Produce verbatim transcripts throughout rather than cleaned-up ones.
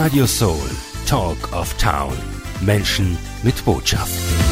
Radio Soul, Talk of Town. Menschen mit Botschaft.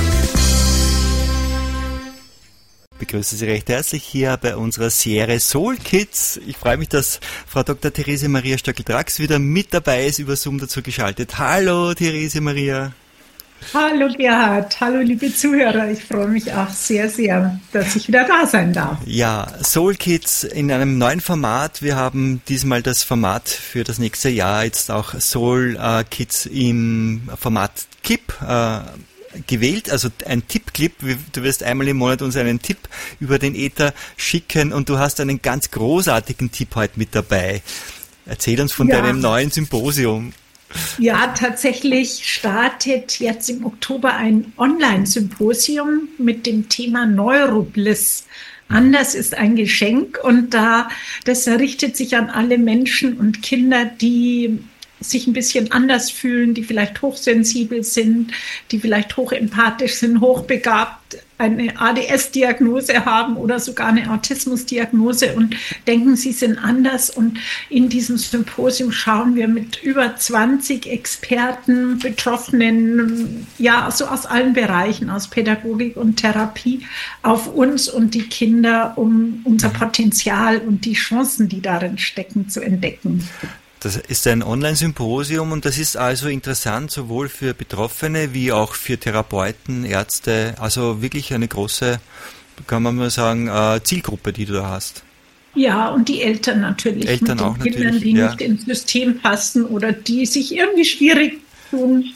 Ich begrüße Sie recht herzlich hier bei unserer Serie Soul Kids. Ich freue mich, dass Frau Doktor Therese Maria Stöckl-Drax wieder mit dabei ist, über Zoom dazu geschaltet. Hallo Therese Maria. Hallo Gerhard, hallo liebe Zuhörer, ich freue mich auch sehr, sehr, dass ich wieder da sein darf. Ja, Soul Kids in einem neuen Format. Wir haben diesmal das Format für das nächste Jahr jetzt auch Soul äh, Kids im Format K I P äh, gewählt, also ein Tippclip. Du wirst einmal im Monat uns einen Tipp über den Äther schicken und du hast einen ganz großartigen Tipp heute mit dabei. Erzähl uns von ja. deinem neuen Symposium. Ja, tatsächlich startet jetzt im Oktober ein Online-Symposium mit dem Thema Neurobliss. Anders ist ein Geschenk und da das richtet sich an alle Menschen und Kinder, die sich ein bisschen anders fühlen, die vielleicht hochsensibel sind, die vielleicht hochempathisch sind, hochbegabt, eine A D S-Diagnose haben oder sogar eine Autismus-Diagnose und denken, sie sind anders. Und in diesem Symposium schauen wir mit über zwanzig Experten, Betroffenen, ja, so aus allen Bereichen, aus Pädagogik und Therapie, auf uns und die Kinder, um unser Potenzial und die Chancen, die darin stecken, zu entdecken. Das ist ein Online-Symposium und das ist also interessant sowohl für Betroffene wie auch für Therapeuten, Ärzte, also wirklich eine große, kann man mal sagen, Zielgruppe, die du da hast. Ja, und die Eltern natürlich. Eltern mit den auch Kindern, natürlich, die ja. nicht ins System passen oder die sich irgendwie schwierig tun.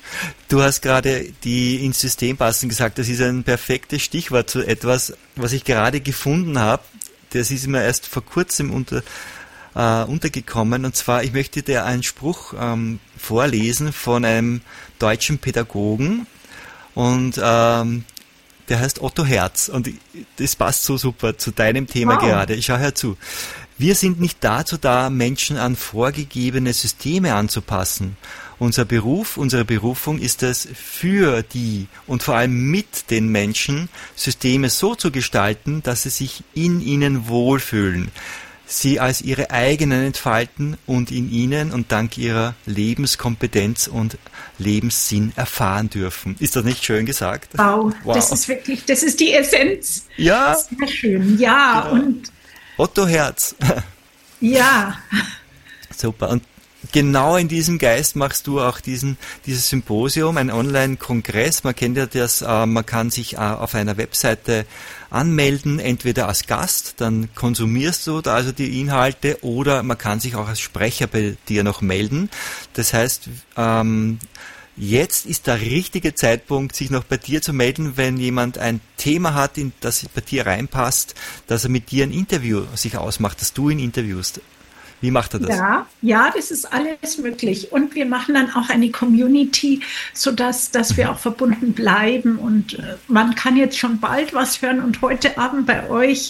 Du hast gerade die ins System passen gesagt, das ist ein perfektes Stichwort zu etwas, was ich gerade gefunden habe. Das ist mir erst vor kurzem unter Uh, untergekommen. Und zwar, ich möchte dir einen Spruch ähm, vorlesen von einem deutschen Pädagogen und ähm, der heißt Otto Herz und das passt so super zu deinem Thema wow. gerade. Ich schau herzu. Wir sind nicht dazu da, Menschen an vorgegebene Systeme anzupassen. Unser Beruf, unsere Berufung ist es, für die und vor allem mit den Menschen Systeme so zu gestalten, dass sie sich in ihnen wohlfühlen, sie als ihre eigenen entfalten und in ihnen und dank ihrer Lebenskompetenz und Lebenssinn erfahren dürfen. Ist das nicht schön gesagt? Wow, wow. Das ist wirklich, das ist die Essenz. Ja. Sehr schön, ja. Genau. Und Otto Herz. Ja. Super. Und genau in diesem Geist machst du auch diesen, dieses Symposium, ein Online-Kongress. Man kennt ja das, äh, man kann sich äh, auf einer Webseite anmelden, entweder als Gast, dann konsumierst du da also die Inhalte, oder man kann sich auch als Sprecher bei dir noch melden. Das heißt, ähm, jetzt ist der richtige Zeitpunkt, sich noch bei dir zu melden, wenn jemand ein Thema hat, in das bei dir reinpasst, dass er mit dir ein Interview sich ausmacht, dass du ihn interviewst. Wie macht er das? Ja, ja, das ist alles möglich. Und wir machen dann auch eine Community, sodass dass wir auch verbunden bleiben. Und äh, man kann jetzt schon bald was hören. Und heute Abend bei euch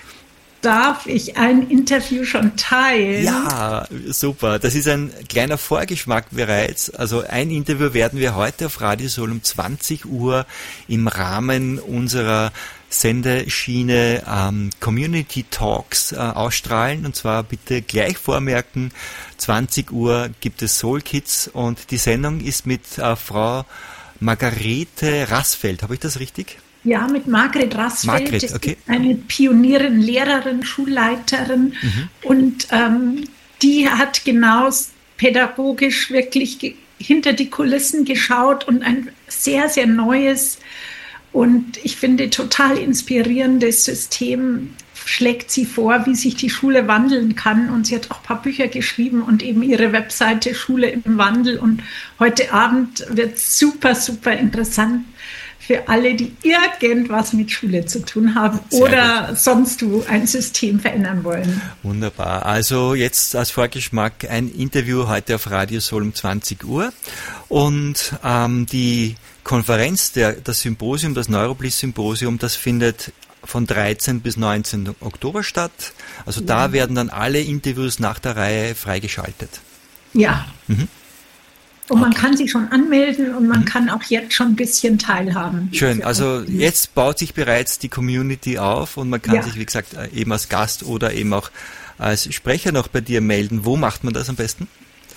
darf ich ein Interview schon teilen. Ja, super. Das ist ein kleiner Vorgeschmack bereits. Also ein Interview werden wir heute auf Radio Soul um zwanzig Uhr im Rahmen unserer Sendeschiene ähm, Community Talks äh, ausstrahlen, und zwar bitte gleich vormerken, zwanzig Uhr gibt es Soul Kids und die Sendung ist mit äh, Frau Margarete Rassfeld. Habe ich das richtig? Ja, mit Margret Rassfeld. Margret, okay. Eine Pionierin, Lehrerin, Schulleiterin mhm. und ähm, die hat genau pädagogisch wirklich ge- hinter die Kulissen geschaut und ein sehr, sehr neues und ich finde total inspirierendes System schlägt sie vor, wie sich die Schule wandeln kann. Und sie hat auch ein paar Bücher geschrieben und eben ihre Webseite Schule im Wandel. Und heute Abend wird super, super interessant für alle, die irgendwas mit Schule zu tun haben Sehr oder gut. sonst wo ein System verändern wollen. Wunderbar. Also jetzt als Vorgeschmack ein Interview heute auf Radio Soul um zwanzig Uhr. Und ähm, die Konferenz, der, das Symposium, das Neurobliss-Symposium, das findet von dreizehnten bis neunzehnten Oktober statt. Also ja. da werden dann alle Interviews nach der Reihe freigeschaltet. Ja. Mhm. Und man okay. kann sich schon anmelden und man mhm. kann auch jetzt schon ein bisschen teilhaben. Schön, also jetzt baut sich bereits die Community auf und man kann ja. sich, wie gesagt, eben als Gast oder eben auch als Sprecher noch bei dir melden. Wo macht man das am besten?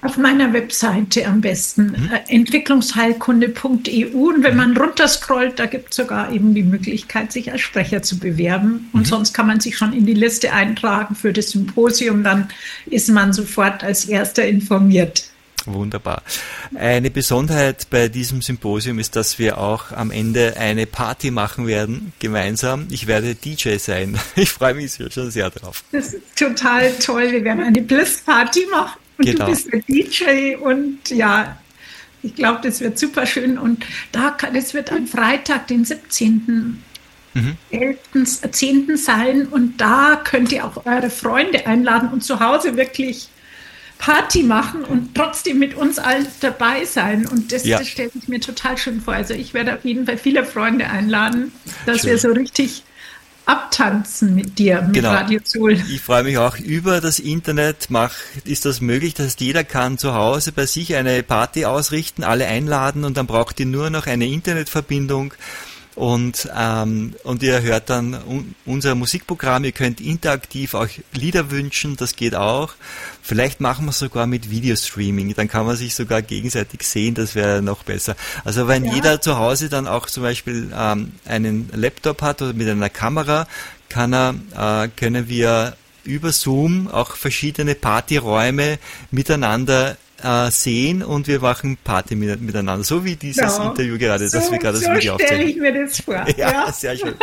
Auf meiner Webseite am besten, hm? äh, entwicklungsheilkunde punkt e u. Und wenn man runterscrollt, da gibt es sogar eben die Möglichkeit, sich als Sprecher zu bewerben. Und mhm. sonst kann man sich schon in die Liste eintragen für das Symposium. Dann ist man sofort als Erster informiert. Wunderbar. Eine Besonderheit bei diesem Symposium ist, dass wir auch am Ende eine Party machen werden, gemeinsam. Ich werde D J sein. Ich freue mich schon sehr drauf. Das ist total toll. Wir werden eine Bliss-Party machen und genau. Du bist der D J und ja, ich glaube, das wird super schön. Und da, das wird am Freitag, den siebzehnten Mhm. elften, zehnten sein und da könnt ihr auch eure Freunde einladen und zu Hause wirklich Party machen und trotzdem mit uns allen dabei sein. Und das, ja. das stelle ich mir total schön vor. Also ich werde auf jeden Fall viele Freunde einladen, dass schön. wir so richtig abtanzen mit dir, mit genau. Radio Soul. Ich freue mich auch. Über das Internet macht, ist das möglich, dass jeder kann zu Hause bei sich eine Party ausrichten, alle einladen und dann braucht ihr nur noch eine Internetverbindung. Und, ähm, und ihr hört dann un- unser Musikprogramm, ihr könnt interaktiv euch Lieder wünschen, das geht auch. Vielleicht machen wir es sogar mit Videostreaming, dann kann man sich sogar gegenseitig sehen, das wäre noch besser. Also wenn ja. jeder zu Hause dann auch zum Beispiel ähm, einen Laptop hat oder mit einer Kamera, kann er, äh, können wir über Zoom auch verschiedene Partyräume miteinander sehen und wir machen Party mit, miteinander, so wie dieses ja, Interview gerade, so, das wir gerade so das Video aufzeichnen. So stelle ich mir das vor. Ja, ja, sehr schön.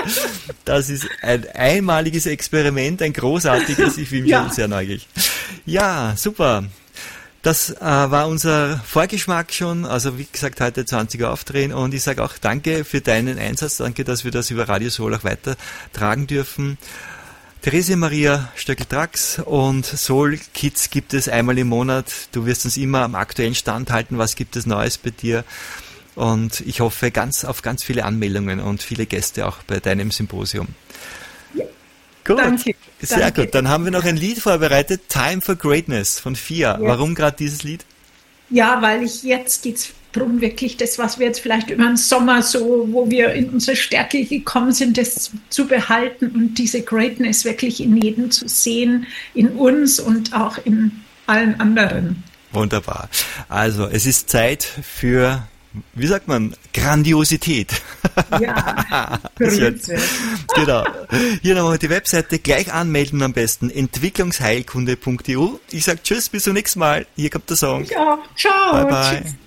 Das ist ein einmaliges Experiment, ein großartiges, ich bin ja. sehr neugierig. Ja, super. Das äh, war unser Vorgeschmack schon, also wie gesagt, heute zwanzig Uhr aufdrehen und ich sage auch danke für deinen Einsatz, danke, dass wir das über Radio Soul auch weitertragen dürfen. Therese Maria Stöckl-Drax und Soul Kids gibt es einmal im Monat. Du wirst uns immer am aktuellen Stand halten. Was gibt es Neues bei dir? Und ich hoffe ganz auf ganz viele Anmeldungen und viele Gäste auch bei deinem Symposium. Ja, gut, danke, sehr danke. Gut. Dann haben wir noch ein Lied vorbereitet. Time for Greatness von Fia. Yes. Warum gerade dieses Lied? Ja, weil ich jetzt geht's darum, wirklich das, was wir jetzt vielleicht über den Sommer so, wo wir in unsere Stärke gekommen sind, das zu behalten und diese Greatness wirklich in jedem zu sehen, in uns und auch in allen anderen. Wunderbar. Also es ist Zeit für, wie sagt man, Grandiosität. Ja, genau. Hier nochmal die Webseite, gleich anmelden am besten, entwicklungsheilkunde punkt e u. Ich sage Tschüss, bis zum nächsten Mal. Hier kommt der Song. Ja, ciao. Bye, bye. Tschüss.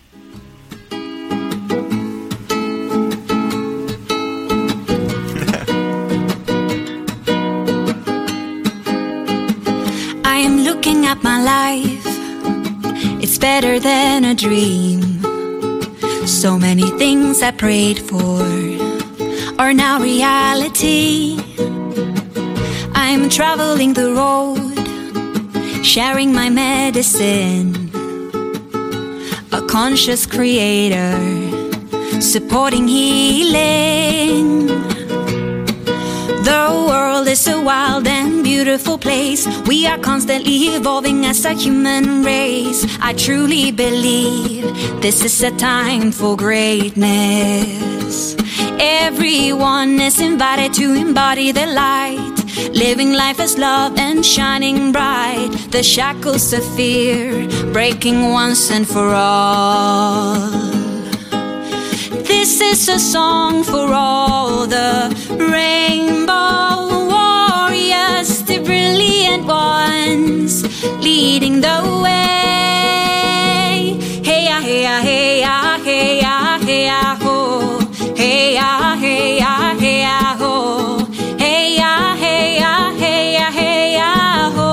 I am looking at my life. It's better than a dream. So many things I prayed for are now reality. I'm traveling the road, sharing my medicine. A conscious creator, supporting healing. The world is a wild and beautiful place. We are constantly evolving as a human race. I truly believe this is a time for greatness. Everyone is invited to embody the light, living life as love and shining bright. The shackles of fear breaking once and for all. This is a song for all the rainbow warriors, the brilliant ones leading the way. Hey ya, hey ya, hey ya, hey ya, hey ya, ho. Hey ya, hey ya, hey ya, ho. Hey ya, hey ya, hey ya, hey ya, ho.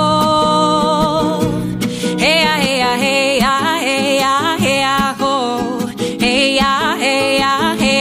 Hey ya, hey ya, hey ya, hey ya, hey ya, ho. Hey ya, hey ya.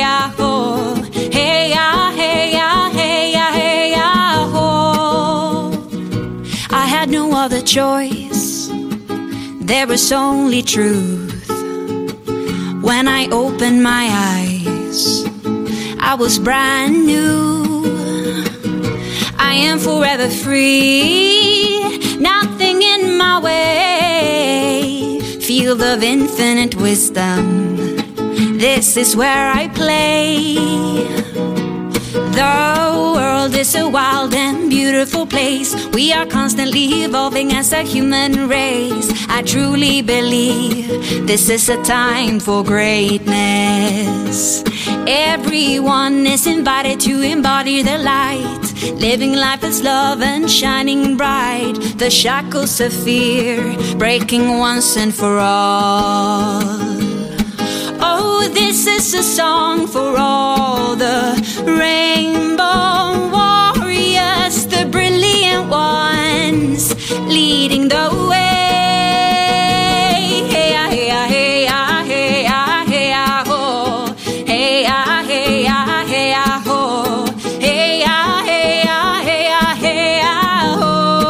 The choice, there was only truth. When I opened my eyes, I was brand new. I am forever free, nothing in my way. Field of infinite wisdom, this is where I play. The world is a wild and beautiful place. We are constantly evolving as a human race. I truly believe this is a time for greatness. Everyone is invited to embody the light, living life as love and shining bright. The shackles of fear breaking once and for all. Oh, this is a song for all the rainbow warriors, the brilliant ones leading the way. Hey, ah, hey, ah, hey, ah, hey, ah, hey, ah, ho. Hey, ah, hey, ah, hey, ah, ho. Hey, ah, hey, ah, hey, ah, hey, ah, ho.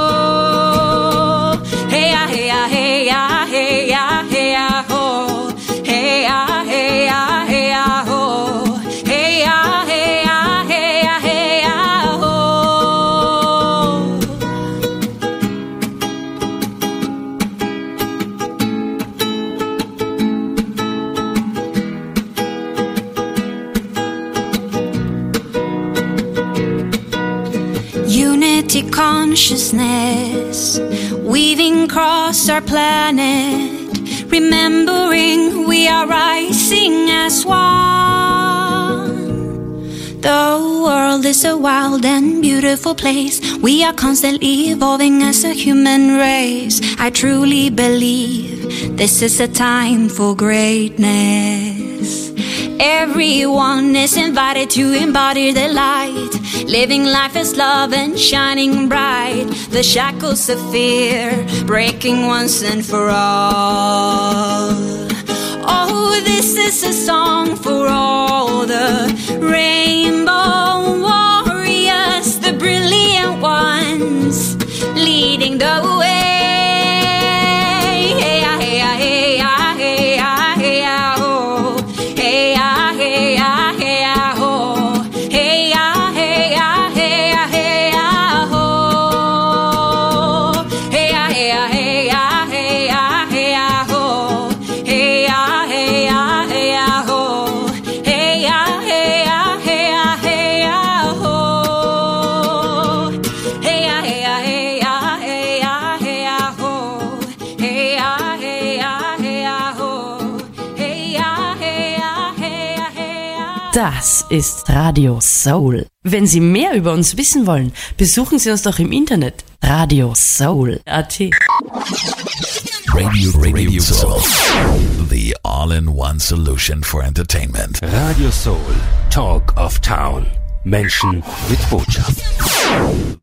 Hey, ah, hey, ah, hey, ah, hey, ah, hey, ah, ho. Hey, ah, hey, ah, hey, ah, ho. Hey, ah, hey, ah, hey, ah, hey, ah, ho. Unity consciousness weaving across our planet, remembering we are rising as one. The world is a wild and beautiful place. We are constantly evolving as a human race. I truly believe this is a time for greatness. Everyone is invited to embody the light, living life as love and shining bright. The shackles of fear breaking once and for all. Oh, this is a song for all the rainbow warriors, the brilliant ones leading the way. Hey, ah, hey, ah, hey, ah, hey, ah, hey, ah, ho. Hey, ah, hey, ah, hey, ah, ho. Hey, ah, hey, ah, hey, ah, hey, ah, ho. Hey, ah, hey, ah, hey, ah, hey, ah, hey, ah, ho. Hey, ah, hey, ah, hey, ah, ho. Hey, ah, hey, ah, hey, ah, hey, ah, ho. Hey, ah, hey, ah, hey, ah, hey, ah, hey, ah, ho. Hey, ah, hey, ah, hey, ah, ho. Hey, ah, hey, ah, hey, ah, hey, ah. Das ist Radio Soul. Wenn Sie mehr über uns wissen wollen, besuchen Sie uns doch im Internet radio soul punkt a t. Radio, Radio Soul. The all-in-one solution for entertainment. Radio Soul. Talk of Town. Menschen mit Botschaft.